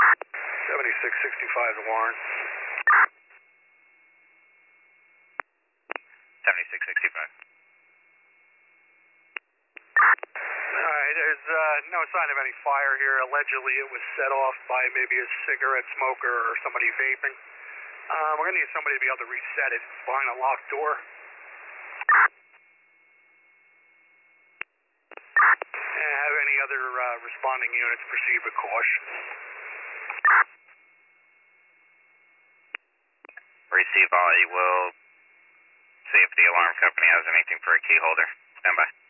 7665 to Warren. 7665. Alright, there's no sign of any fire here. Allegedly it was set off by maybe a cigarette smoker or somebody vaping. We're going to need somebody to be able to reset it. It's behind a locked door. And have any other responding units proceed with caution. Receive all. You will see if the alarm company has anything for a key holder. Stand by.